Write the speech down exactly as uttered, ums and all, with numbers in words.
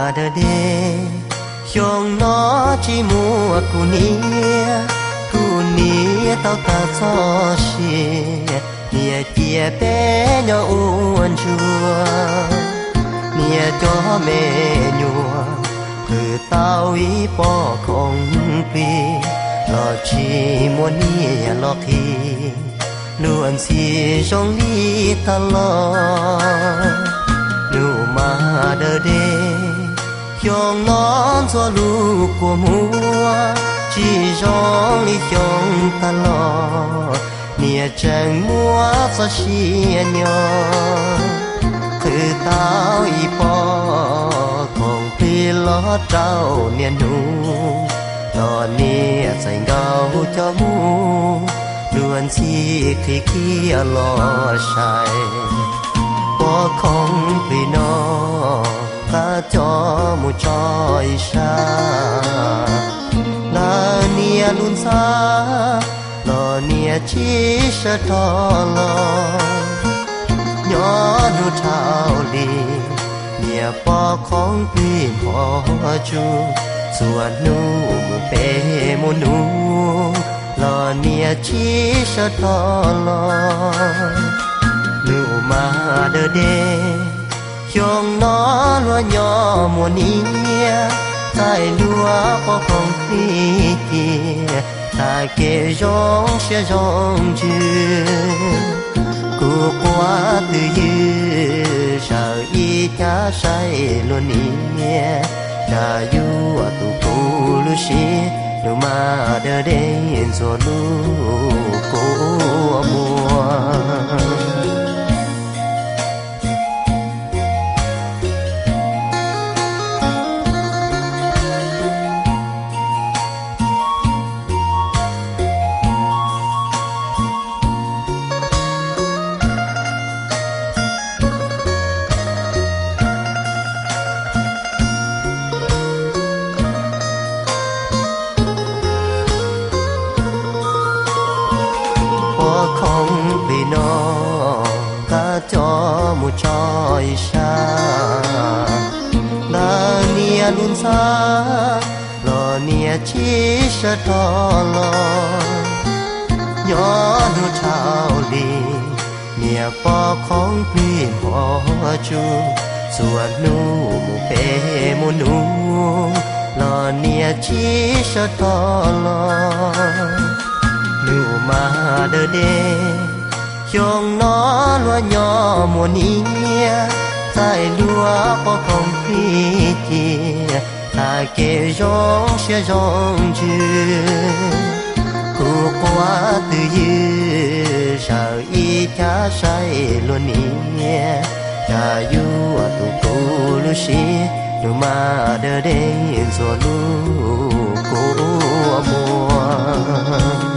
đờ đê chồng nó chỉ mua cu nia cu nia tao ta cho xia nia chia bé nhỏ uốn chua nia cho mẹ nhua cứ tao ý bỏ không pi lo chỉ muốn nia lo khi luôn xì trong đi ta lo nu mà đờ đê chồng nón cho lu của mua chỉ trong đi chồng ta lo nia chẳng mua cho xia nhỏ cứ tao y bỏ không pi lo trao nia nu lo nia dành gạo cho mu luôn chi khi kia lo sai bỏ không vì nó ta cho một trôi xa là nia luôn xa lo nia chỉ sẽ thọ lo nhỏ nu thao đi nia bỏ không vì bỏ chu xuân nu một bé một nu lo nia chỉ sẽ thọ lo nu mà đờ đê chồng nó lúa nhỏ mùa nia tại lúa có không khí kia tại kề rong sẽ rong chưa cô qua từ dư sợ y cha say luôn nia đã du tu cô lu xí nu mà đờ đê rồi lu cô mùa không vì nó ta cho một trôi xa là nia luôn xa lo nia chỉ sẽ thọ lo nhỏ nu trao đi nia bỏ không vì bỏ chu xuân nu một bé một nu lo nia chỉ sẽ thọ lo nu mà đờ đê chồng nó lúa nhỏ mùa nia tại lúa có không khí kia tại kề rong sẽ rong chưa cô qua từ dư sợ y cha say luôn nia cha du tu cô lu xí nu mà đờ đê rồi lu cô mùa